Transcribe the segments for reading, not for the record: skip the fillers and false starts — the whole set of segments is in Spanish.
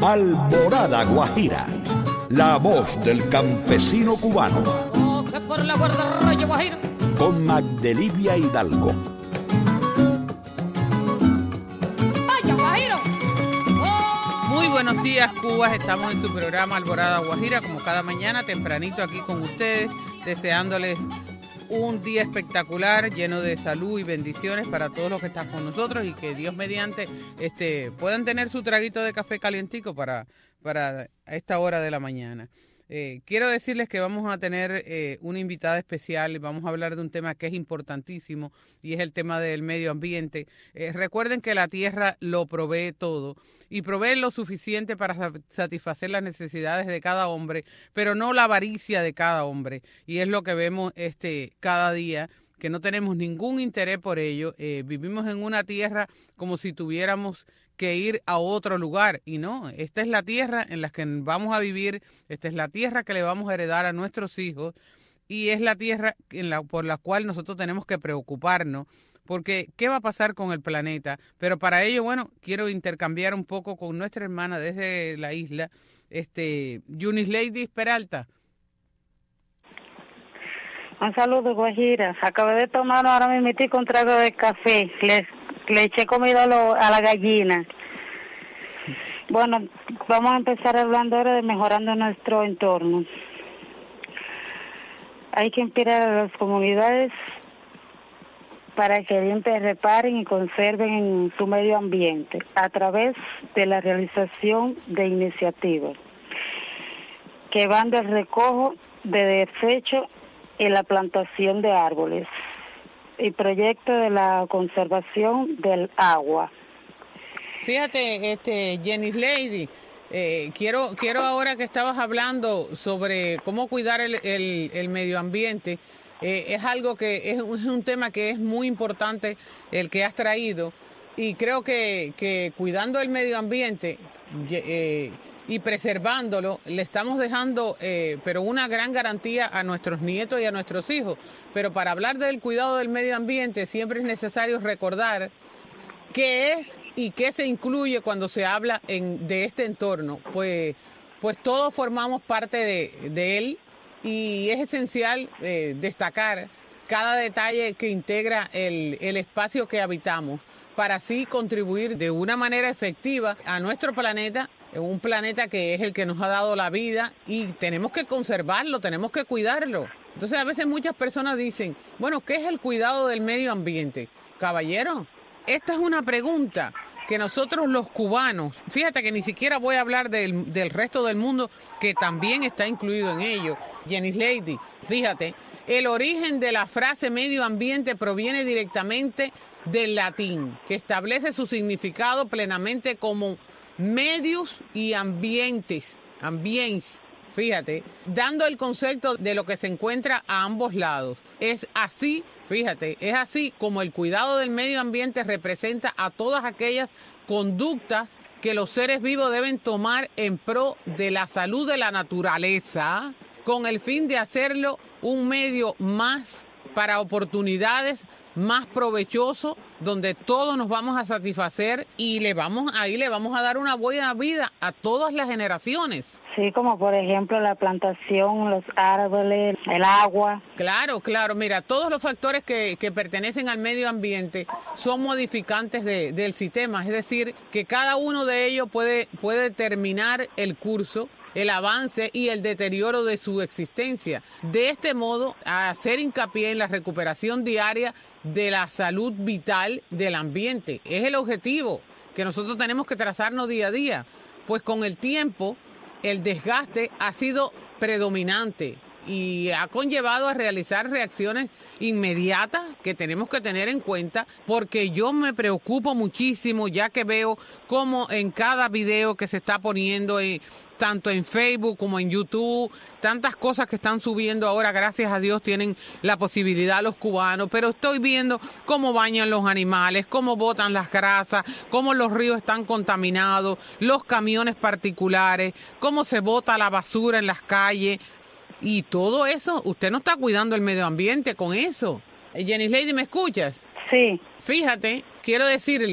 Alborada Guajira, la voz del campesino cubano. Coge por la guardarraya Guajira. Con Magdelivia Hidalgo. ¡Vaya, Guajiro! Muy buenos días, Cuba. Estamos en su programa Alborada Guajira, como cada mañana, tempranito aquí con ustedes, deseándoles un día espectacular, lleno de salud y bendiciones para todos los que están con nosotros, y que Dios mediante puedan tener su traguito de café calientico para esta hora de la mañana. Quiero decirles que vamos a tener una invitada especial. Vamos a hablar de un tema que es importantísimo, y es el tema del medio ambiente. Recuerden que la tierra lo provee todo, y provee lo suficiente para satisfacer las necesidades de cada hombre, pero no la avaricia de cada hombre. Y es lo que vemos cada día, que no tenemos ningún interés por ello. Vivimos en una tierra como si tuviéramos que ir a otro lugar, y no, esta es la tierra en la que vamos a vivir, esta es la tierra que le vamos a heredar a nuestros hijos, y es la tierra por la cual nosotros tenemos que preocuparnos, porque ¿qué va a pasar con el planeta? Pero para ello, bueno, quiero intercambiar un poco con nuestra hermana desde la isla, Eunice Lady Peralta. Un saludo, Guajira. Acabé de tomar ahora mismo un trago de café. Le eché comida a la gallina. Bueno, vamos a empezar hablando ahora de mejorando nuestro entorno. Hay que inspirar a las comunidades para que limpien, reparen y conserven en su medio ambiente a través de la realización de iniciativas que van del recojo de desechos y la plantación de árboles y proyectos de la conservación del agua. Fíjate, Eunice Lady, quiero ahora que estabas hablando sobre cómo cuidar el medio ambiente, es algo que es un tema que es muy importante el que has traído, y creo que cuidando el medio ambiente y preservándolo, le estamos dejando pero una gran garantía a nuestros nietos y a nuestros hijos. Pero para hablar del cuidado del medio ambiente siempre es necesario recordar qué es y qué se incluye cuando se habla de este entorno. Pues todos formamos parte de él, y es esencial destacar cada detalle que integra el espacio que habitamos, para así contribuir de una manera efectiva a nuestro planeta, un planeta que es el que nos ha dado la vida, y tenemos que conservarlo, tenemos que cuidarlo. Entonces a veces muchas personas dicen, bueno, ¿qué es el cuidado del medio ambiente? Caballero, esta es una pregunta que nosotros los cubanos, fíjate que ni siquiera voy a hablar del resto del mundo, que también está incluido en ello. Eunice Lady, fíjate, el origen de la frase medio ambiente proviene directamente del latín, que establece su significado plenamente como medios y ambientes, fíjate, dando el concepto de lo que se encuentra a ambos lados. Es así, fíjate, es así como el cuidado del medio ambiente representa a todas aquellas conductas que los seres vivos deben tomar en pro de la salud de la naturaleza, con el fin de hacerlo un medio más para oportunidades más provechoso, donde todos nos vamos a satisfacer, y le vamos a dar una buena vida a todas las generaciones. Sí, como por ejemplo la plantación, los árboles, el agua. Claro, mira, todos los factores que pertenecen al medio ambiente son modificantes del sistema, es decir, que cada uno de ellos puede determinar el curso, el avance y el deterioro de su existencia. De este modo, hacer hincapié en la recuperación diaria de la salud vital del ambiente. Es el objetivo que nosotros tenemos que trazarnos día a día, pues con el tiempo el desgaste ha sido predominante y ha conllevado a realizar reacciones inmediatas que tenemos que tener en cuenta, porque yo me preocupo muchísimo, ya que veo como en cada video que se está poniendo tanto en Facebook como en YouTube, tantas cosas que están subiendo ahora, gracias a Dios tienen la posibilidad los cubanos, pero estoy viendo cómo bañan los animales, cómo botan las grasas, cómo los ríos están contaminados, los camiones particulares, cómo se bota la basura en las calles, y todo eso. Usted no está cuidando el medio ambiente con eso. Eunice Lady, ¿me escuchas? Sí. Fíjate, quiero decirle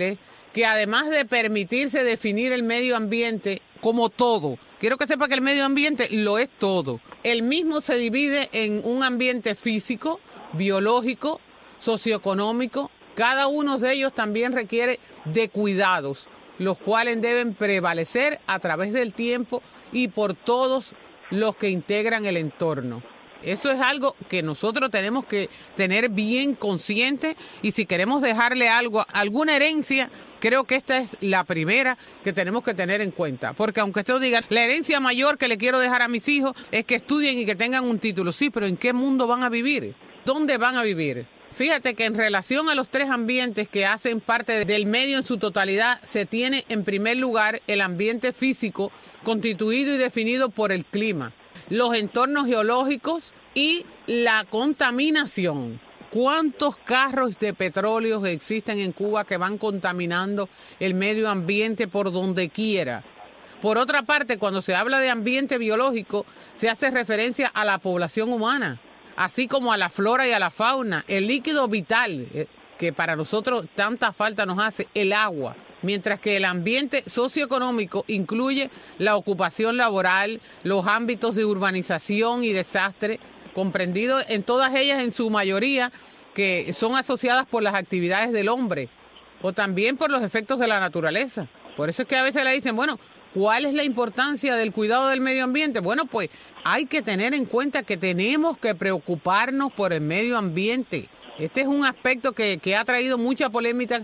que además de permitirse definir el medio ambiente como todo, quiero que sepa que el medio ambiente lo es todo. El mismo se divide en un ambiente físico, biológico, socioeconómico. Cada uno de ellos también requiere de cuidados, los cuales deben prevalecer a través del tiempo y por todos los que integran el entorno. Eso es algo que nosotros tenemos que tener bien consciente, y si queremos dejarle algo, alguna herencia, creo que esta es la primera que tenemos que tener en cuenta. Porque aunque usted diga, la herencia mayor que le quiero dejar a mis hijos es que estudien y que tengan un título. Sí, pero ¿en qué mundo van a vivir? ¿Dónde van a vivir? Fíjate que en relación a los 3 ambientes que hacen parte del medio en su totalidad, se tiene en primer lugar el ambiente físico, constituido y definido por el clima, los entornos geológicos y la contaminación. ¿Cuántos carros de petróleo existen en Cuba que van contaminando el medio ambiente por donde quiera? Por otra parte, cuando se habla de ambiente biológico, se hace referencia a la población humana, así como a la flora y a la fauna, el líquido vital que para nosotros tanta falta nos hace, el agua. Mientras que el ambiente socioeconómico incluye la ocupación laboral, los ámbitos de urbanización y desastre, comprendidos en todas ellas en su mayoría, que son asociadas por las actividades del hombre o también por los efectos de la naturaleza. Por eso es que a veces le dicen, bueno, ¿cuál es la importancia del cuidado del medio ambiente? Bueno, pues hay que tener en cuenta que tenemos que preocuparnos por el medio ambiente. Este es un aspecto que ha traído mucha polémica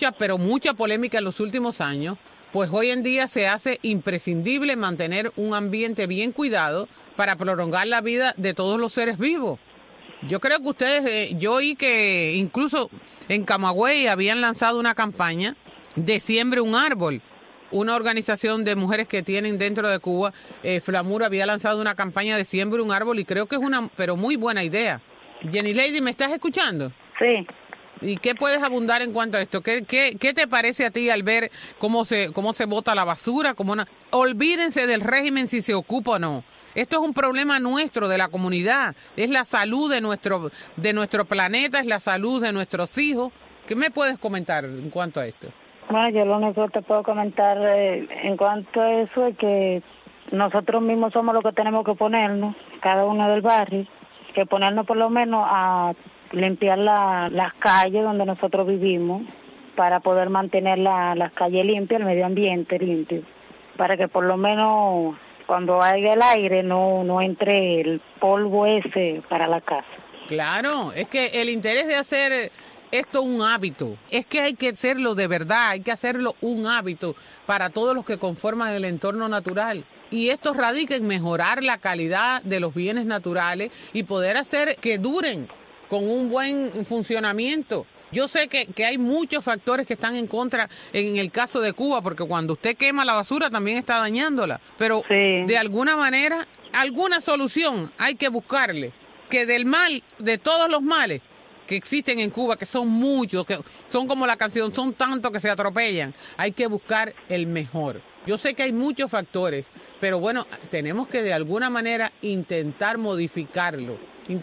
en los últimos años, pues hoy en día se hace imprescindible mantener un ambiente bien cuidado para prolongar la vida de todos los seres vivos. Yo creo que ustedes, yo oí que incluso en Camagüey habían lanzado una campaña de Siembre un Árbol. Una organización de mujeres que tienen dentro de Cuba, Flamur, había lanzado una campaña de Siembre un Árbol y creo que es una pero muy buena idea. Jenny Lady, ¿me estás escuchando? Sí. ¿Y qué puedes abundar en cuanto a esto? ¿Qué te parece a ti al ver cómo se bota la basura? Olvídense del régimen si se ocupa o no. Esto es un problema nuestro, de la comunidad. Es la salud de nuestro planeta, es la salud de nuestros hijos. ¿Qué me puedes comentar en cuanto a esto? Bueno, yo lo único que te puedo comentar en cuanto a eso es que nosotros mismos somos los que tenemos que ponernos, cada uno del barrio, que ponernos por lo menos a limpiar las calles donde nosotros vivimos para poder mantener las calles limpias, el medio ambiente limpio, para que por lo menos cuando haya el aire no entre el polvo ese para la casa. Claro, es que el interés de hacer esto un hábito, es que hay que hacerlo de verdad, hay que hacerlo un hábito para todos los que conforman el entorno natural. Y esto radica en mejorar la calidad de los bienes naturales y poder hacer que duren con un buen funcionamiento. Yo sé que hay muchos factores que están en contra en el caso de Cuba, porque cuando usted quema la basura también está dañándola. Pero sí, de alguna manera, alguna solución hay que buscarle. Que del mal, de todos los males que existen en Cuba, que son muchos, que son como la canción, son tantos que se atropellan, hay que buscar el mejor. Yo sé que hay muchos factores, pero bueno, tenemos que de alguna manera intentar modificarlo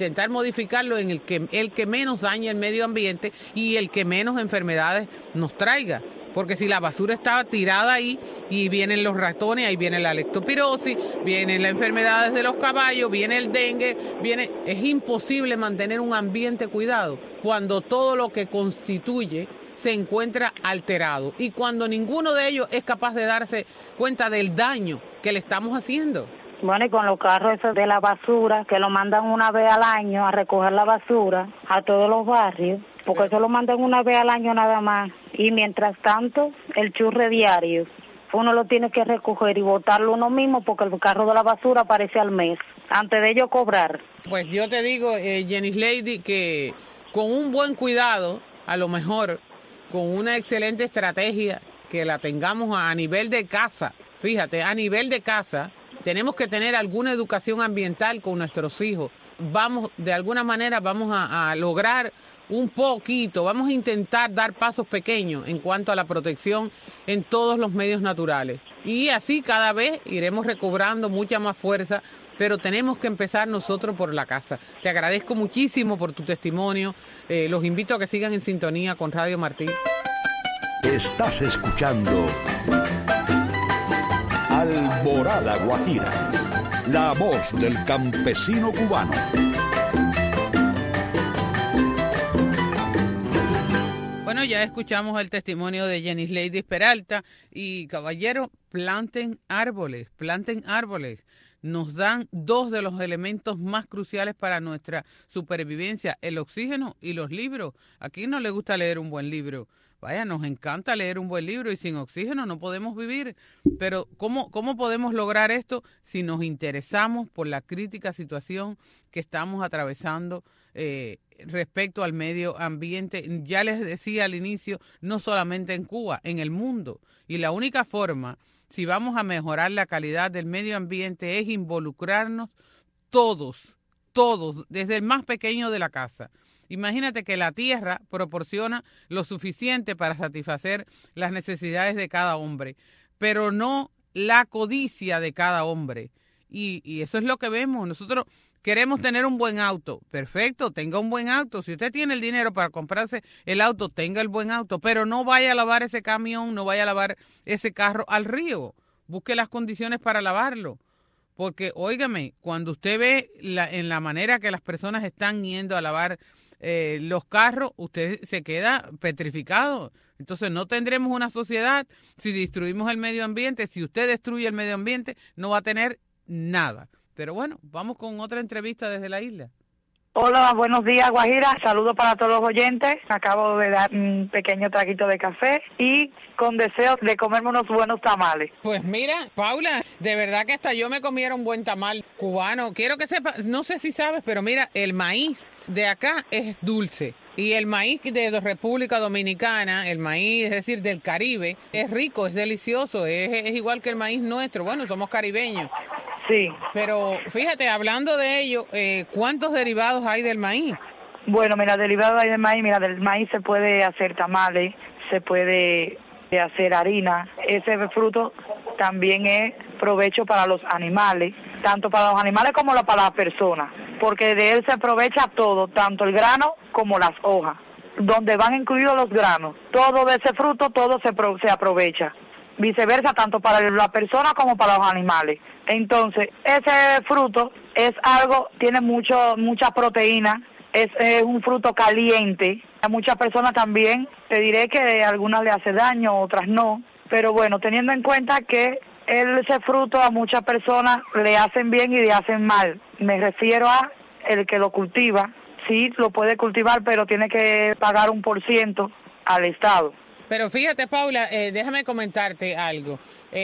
en el que menos dañe el medio ambiente y el que menos enfermedades nos traiga. Porque si la basura está tirada ahí y vienen los ratones, ahí viene la leptospirosis, vienen las enfermedades de los caballos, viene el dengue, es imposible mantener un ambiente cuidado cuando todo lo que constituye se encuentra alterado y cuando ninguno de ellos es capaz de darse cuenta del daño que le estamos haciendo. Bueno, y con los carros esos de la basura, que lo mandan una vez al año a recoger la basura a todos los barrios, porque eso lo mandan una vez al año nada más. Y mientras tanto, el churre diario, uno lo tiene que recoger y botarlo uno mismo porque el carro de la basura aparece al mes, antes de ellos cobrar. Pues yo te digo, Jenny Lady, que con un buen cuidado, a lo mejor, con una excelente estrategia, que la tengamos a nivel de casa, fíjate, a nivel de casa, tenemos que tener alguna educación ambiental con nuestros hijos. De alguna manera vamos a lograr un poquito, vamos a intentar dar pasos pequeños en cuanto a la protección en todos los medios naturales. Y así cada vez iremos recobrando mucha más fuerza, pero tenemos que empezar nosotros por la casa. Te agradezco muchísimo por tu testimonio. Los invito a que sigan en sintonía con Radio Martí. Estás escuchando Alborada Guajira, la voz del campesino cubano. Bueno, ya escuchamos el testimonio de Yenisleidy Peralta y caballero, planten árboles. Nos dan dos de los elementos más cruciales para nuestra supervivencia, el oxígeno y los libros. ¿A quién no le gusta leer un buen libro? Vaya, nos encanta leer un buen libro y sin oxígeno no podemos vivir. Pero ¿cómo podemos lograr esto si nos interesamos por la crítica situación que estamos atravesando respecto al medio ambiente? Ya les decía al inicio, no solamente en Cuba, en el mundo. Y la única forma, si vamos a mejorar la calidad del medio ambiente, es involucrarnos todos, desde el más pequeño de la casa. Imagínate que la tierra proporciona lo suficiente para satisfacer las necesidades de cada hombre, pero no la codicia de cada hombre. Y eso es lo que vemos. Nosotros queremos tener un buen auto. Perfecto, tenga un buen auto. Si usted tiene el dinero para comprarse el auto, tenga el buen auto, pero no vaya a lavar ese camión, no vaya a lavar ese carro al río. Busque las condiciones para lavarlo. Porque, óigame, cuando usted ve en la manera que las personas están yendo a lavar los carros, usted se queda petrificado. Entonces no tendremos una sociedad si destruimos el medio ambiente. Si usted destruye el medio ambiente, no va a tener nada. Pero bueno, vamos con otra entrevista desde la isla. Hola, buenos días, Guajira. Saludos para todos los oyentes. Acabo de dar un pequeño traguito de café y con deseos de comerme unos buenos tamales. Pues mira, Paula, de verdad que hasta yo me comiera un buen tamal cubano. Quiero que sepas, no sé si sabes, pero mira, el maíz de acá es dulce. Y el maíz de República Dominicana, el maíz, es decir, del Caribe, es rico, es delicioso, es igual que el maíz nuestro. Bueno, somos caribeños. Sí. Pero fíjate, hablando de ello, ¿cuántos derivados hay del maíz? Bueno, mira, derivados hay del maíz. Mira, del maíz se puede hacer tamales, se puede hacer harina. Ese fruto también es provecho para los animales, tanto para los animales como para las personas, porque de él se aprovecha todo, tanto el grano como las hojas, donde van incluidos los granos. Todo de ese fruto, todo se aprovecha. Viceversa, tanto para la persona como para los animales. Entonces, ese fruto es algo, tiene mucha proteína, es un fruto caliente. A muchas personas también, te diré que a algunas le hace daño, otras no. Pero bueno, teniendo en cuenta que ese fruto a muchas personas le hacen bien y le hacen mal. Me refiero a el que lo cultiva. Sí, lo puede cultivar, pero tiene que pagar 1% al Estado. Pero fíjate, Paula, déjame comentarte algo.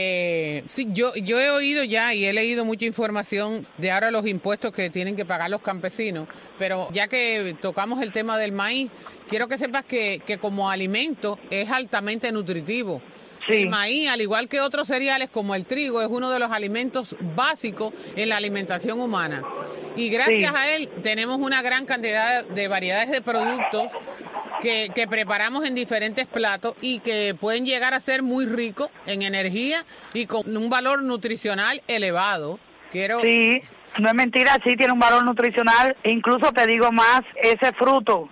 Sí, yo he oído ya y he leído mucha información de ahora los impuestos que tienen que pagar los campesinos, pero ya que tocamos el tema del maíz, quiero que sepas que como alimento es altamente nutritivo. Sí. El maíz, al igual que otros cereales como el trigo, es uno de los alimentos básicos en la alimentación humana. Y gracias a él tenemos una gran cantidad de variedades de productos que preparamos en diferentes platos y que pueden llegar a ser muy ricos en energía y con un valor nutricional elevado. Sí, no es mentira, sí tiene un valor nutricional. Incluso te digo más, ese fruto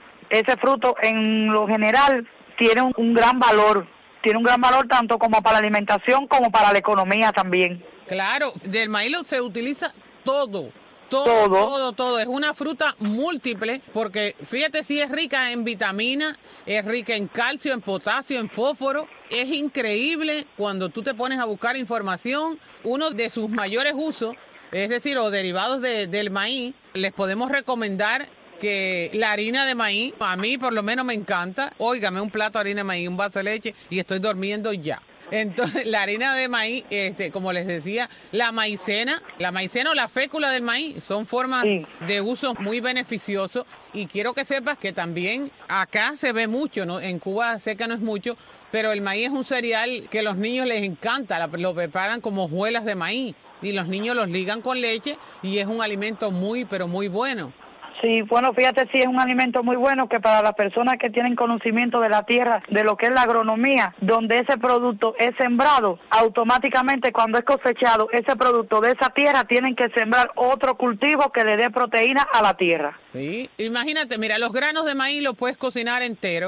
en lo general tiene un gran valor. Tiene un gran valor tanto como para la alimentación como para la economía también. Claro, del maíz se utiliza todo. Todo. Es una fruta múltiple porque fíjate si es rica en vitamina, es rica en calcio, en potasio, en fósforo. Es increíble cuando tú te pones a buscar información. Uno de sus mayores usos, es decir, o derivados del maíz, les podemos recomendar que la harina de maíz, a mí por lo menos me encanta. Óigame, un plato de harina de maíz, un vaso de leche y estoy durmiendo ya. Entonces, la harina de maíz, como les decía, la maicena o la fécula del maíz son formas de uso muy beneficiosos. Y quiero que sepas que también acá se ve mucho, ¿no? En Cuba sé que no es mucho, pero el maíz es un cereal que a los niños les encanta, lo preparan como hojuelas de maíz y los niños los ligan con leche y es un alimento muy, pero muy bueno. Sí, bueno, fíjate, sí es un alimento muy bueno que para las personas que tienen conocimiento de la tierra, de lo que es la agronomía, donde ese producto es sembrado, automáticamente cuando es cosechado, ese producto de esa tierra tienen que sembrar otro cultivo que le dé proteína a la tierra. Sí, imagínate, mira, los granos de maíz los puedes cocinar entero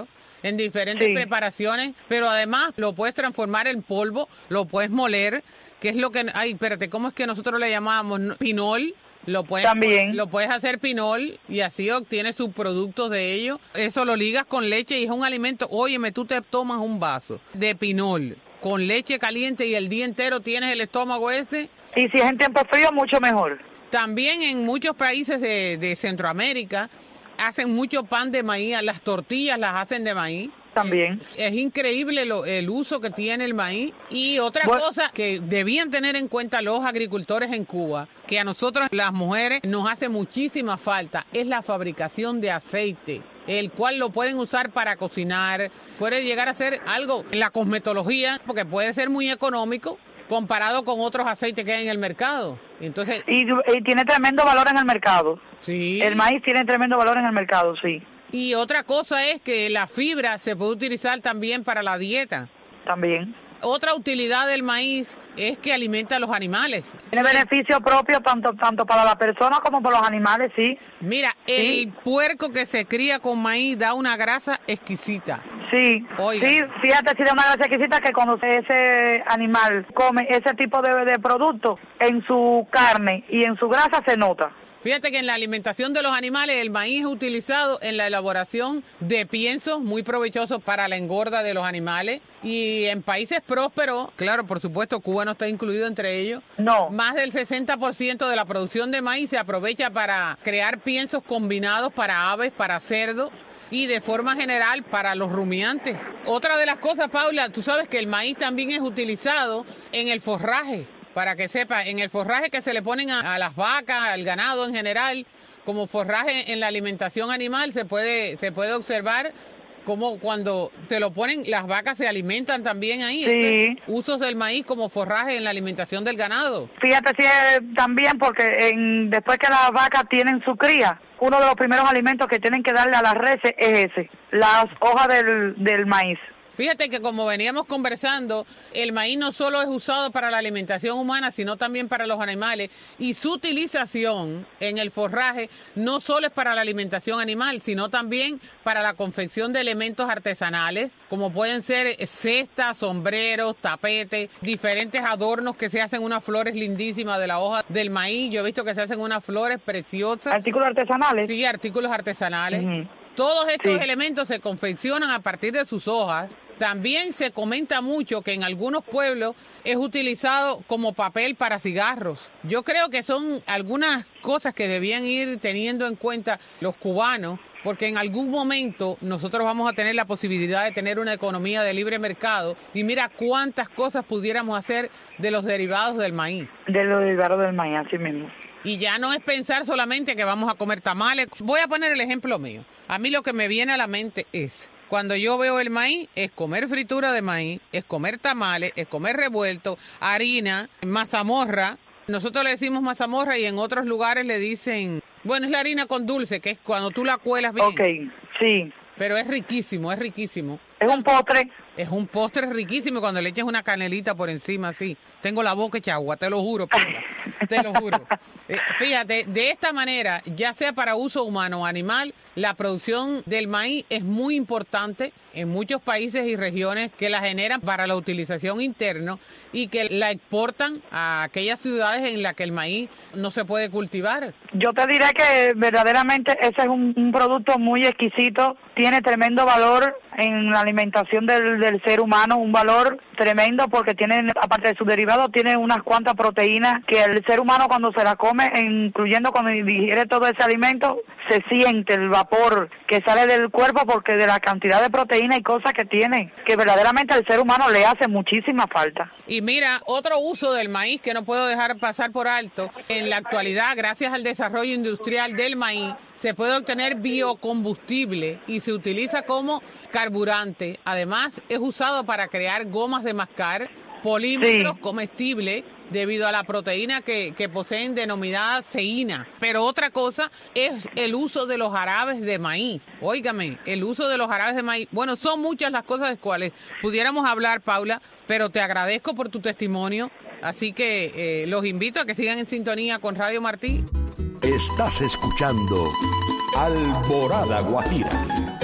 en diferentes preparaciones, pero además lo puedes transformar en polvo, lo puedes moler, que es lo que... Ay, espérate, ¿cómo es que nosotros le llamamos? Pinol. También lo puedes hacer pinol y así obtienes subproductos de ello. Eso lo ligas con leche y es un alimento. Óyeme, tú te tomas un vaso de pinol con leche caliente y el día entero tienes el estómago ese. Y si es en tiempo frío, mucho mejor. También en muchos países de Centroamérica hacen mucho pan de maíz, las tortillas las hacen de maíz. También. Es increíble el uso que tiene el maíz. Y otra cosa que debían tener en cuenta los agricultores en Cuba, que a nosotros las mujeres nos hace muchísima falta, es la fabricación de aceite, el cual lo pueden usar para cocinar, puede llegar a ser algo en la cosmetología, porque puede ser muy económico comparado con otros aceites que hay en el mercado. Entonces, y tiene tremendo valor en el mercado. Sí. El maíz tiene tremendo valor en el mercado, sí. Y otra cosa es que la fibra se puede utilizar también para la dieta. También. Otra utilidad del maíz es que alimenta a los animales. Tiene beneficio propio tanto para la persona como para los animales, sí. Mira, el puerco que se cría con maíz da una grasa exquisita. Sí, Oiga. Sí, fíjate, si da una grasa exquisita que cuando ese animal come ese tipo de producto, en su carne y en su grasa se nota. Fíjate que en la alimentación de los animales el maíz es utilizado en la elaboración de piensos muy provechosos para la engorda de los animales. Y en países prósperos, claro, por supuesto, Cuba no está incluido entre ellos. No. Más del 60% de la producción de maíz se aprovecha para crear piensos combinados para aves, para cerdos y de forma general para los rumiantes. Otra de las cosas, Paula, tú sabes que el maíz también es utilizado en el forraje. Para que sepa, en el forraje que se le ponen a las vacas, al ganado en general, como forraje en la alimentación animal, se puede observar como cuando se lo ponen, las vacas se alimentan también ahí. Sí. Usos del maíz como forraje en la alimentación del ganado. Fíjate, sí, también porque después que las vacas tienen su cría, uno de los primeros alimentos que tienen que darle a las reses es ese, las hojas del maíz. Fíjate que como veníamos conversando, el maíz no solo es usado para la alimentación humana, sino también para los animales. Y su utilización en el forraje no solo es para la alimentación animal, sino también para la confección de elementos artesanales, como pueden ser cestas, sombreros, tapetes, diferentes adornos que se hacen unas flores lindísimas de la hoja del maíz. Yo he visto que se hacen unas flores preciosas. ¿Artículos artesanales? Sí, artículos artesanales. Uh-huh. Todos estos elementos se confeccionan a partir de sus hojas. También se comenta mucho que en algunos pueblos es utilizado como papel para cigarros. Yo creo que son algunas cosas que debían ir teniendo en cuenta los cubanos, porque en algún momento nosotros vamos a tener la posibilidad de tener una economía de libre mercado y mira cuántas cosas pudiéramos hacer de los derivados del maíz. De los derivados del maíz, así mismo. Y ya no es pensar solamente que vamos a comer tamales. Voy a poner el ejemplo mío. A mí lo que me viene a la mente es, cuando yo veo el maíz, es comer fritura de maíz, es comer tamales, es comer revuelto, harina, mazamorra. Nosotros le decimos mazamorra y en otros lugares le dicen, bueno, es la harina con dulce, que es cuando tú la cuelas bien. Ok, sí. Pero es riquísimo, es riquísimo. Es un postre. Es un postre riquísimo cuando le echas una canelita por encima, así. Tengo la boca hecha agua, te lo juro, Paula, te lo juro. Fíjate, de esta manera, ya sea para uso humano o animal, la producción del maíz es muy importante en muchos países y regiones que la generan para la utilización interna y que la exportan a aquellas ciudades en las que el maíz no se puede cultivar. Yo te diré que verdaderamente ese es un producto muy exquisito, tiene tremendo valor en la alimentación del ser humano, un valor tremendo porque tiene, aparte de sus derivados, tiene unas cuantas proteínas que el ser humano cuando se la come, incluyendo cuando digiere todo ese alimento, se siente el vapor que sale del cuerpo porque de la cantidad de proteínas y cosas que tiene, que verdaderamente al ser humano le hace muchísima falta. Y mira, otro uso del maíz que no puedo dejar pasar por alto, en la actualidad, gracias al desarrollo industrial del maíz, se puede obtener biocombustible y se utiliza como carburante. Además, es usado para crear gomas de mascar, polímeros comestibles, debido a la proteína que poseen denominada ceína. Pero otra cosa es el uso de los jarabes de maíz. Óigame, el uso de los jarabes de maíz. Bueno, son muchas las cosas de cuales pudiéramos hablar, Paula, pero te agradezco por tu testimonio. Así que los invito a que sigan en sintonía con Radio Martí. Estás escuchando Alborada Guajira,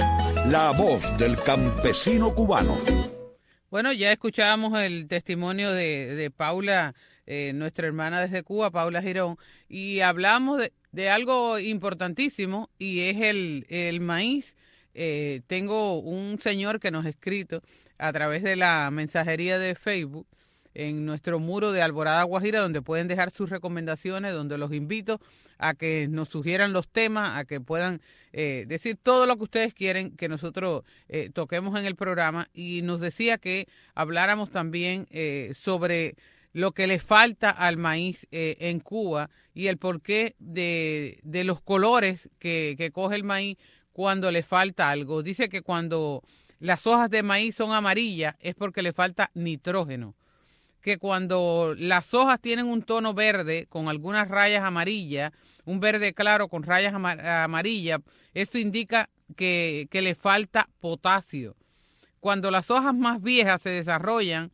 la voz del campesino cubano. Bueno, ya escuchábamos el testimonio de Paula, nuestra hermana desde Cuba, Paula Girón, y hablamos de algo importantísimo, y es el maíz. Tengo un señor que nos ha escrito a través de la mensajería de Facebook en nuestro muro de Alborada Guajira, donde pueden dejar sus recomendaciones, donde los invito a que nos sugieran los temas, a que puedan decir todo lo que ustedes quieren que nosotros toquemos en el programa, y nos decía que habláramos también sobre lo que le falta al maíz en Cuba y el porqué de los colores que coge el maíz cuando le falta algo. Dice que cuando las hojas de maíz son amarillas es porque le falta nitrógeno, que cuando las hojas tienen un tono verde con algunas rayas amarillas, un verde claro con rayas amarillas, esto indica que le falta potasio. Cuando las hojas más viejas se desarrollan,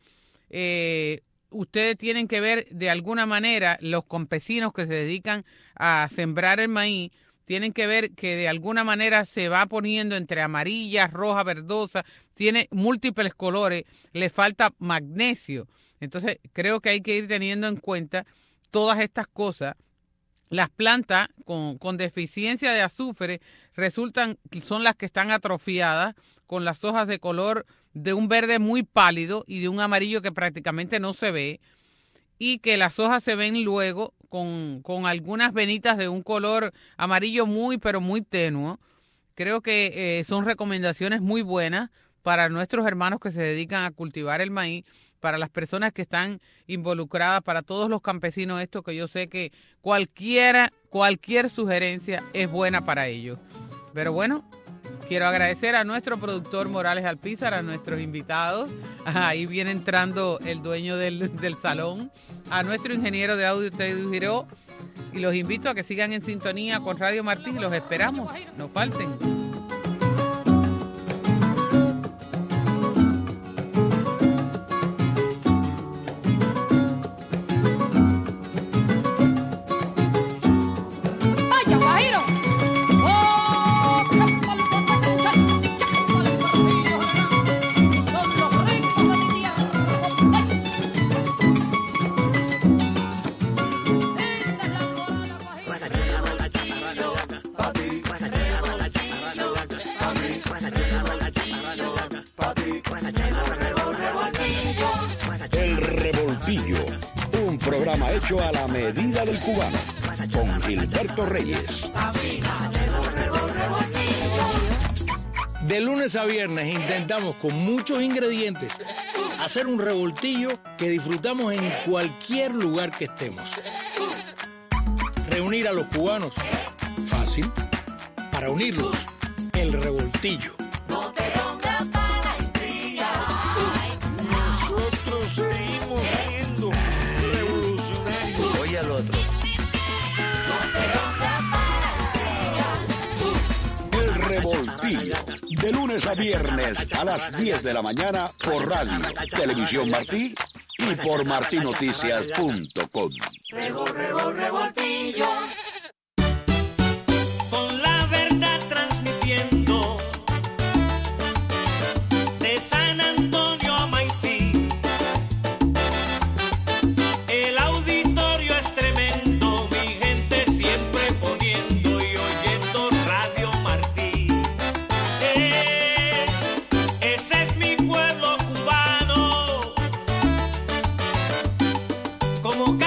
ustedes tienen que ver de alguna manera, los campesinos que se dedican a sembrar el maíz, tienen que ver que de alguna manera se va poniendo entre amarilla, roja, verdosa, tiene múltiples colores, le falta magnesio. Entonces, creo que hay que ir teniendo en cuenta todas estas cosas. Las plantas con deficiencia de azufre son las que están atrofiadas, con las hojas de color de un verde muy pálido y de un amarillo que prácticamente no se ve, y que las hojas se ven luego con algunas venitas de un color amarillo pero muy tenue. Creo que son recomendaciones muy buenas para nuestros hermanos que se dedican a cultivar el maíz, para las personas que están involucradas, para todos los campesinos, esto que yo sé que cualquier sugerencia es buena para ellos. Pero bueno, quiero agradecer a nuestro productor Morales Alpizar, a nuestros invitados. Ahí viene entrando el dueño del salón, a nuestro ingeniero de audio, Teddy Giró, y los invito a que sigan en sintonía con Radio Martí. Los esperamos, no falten. Un programa hecho a la medida del cubano, con Gilberto Reyes. De lunes a viernes intentamos con muchos ingredientes hacer un revoltillo que disfrutamos en cualquier lugar que estemos. Reunir a los cubanos, fácil. Para unirlos, el revoltillo. No te pongas para intrigar. Nosotros seguimos siendo revolucionarios. Oye al otro. El revoltillo, de lunes a viernes a las 10 de la mañana por Radio Televisión Martí y por martinoticias.com. Revoltillo. Con la verdad transmitiendo de San Antonio a Maicí. El auditorio es tremendo, mi gente siempre poniendo y oyendo Radio Martí. Ese es mi pueblo cubano, como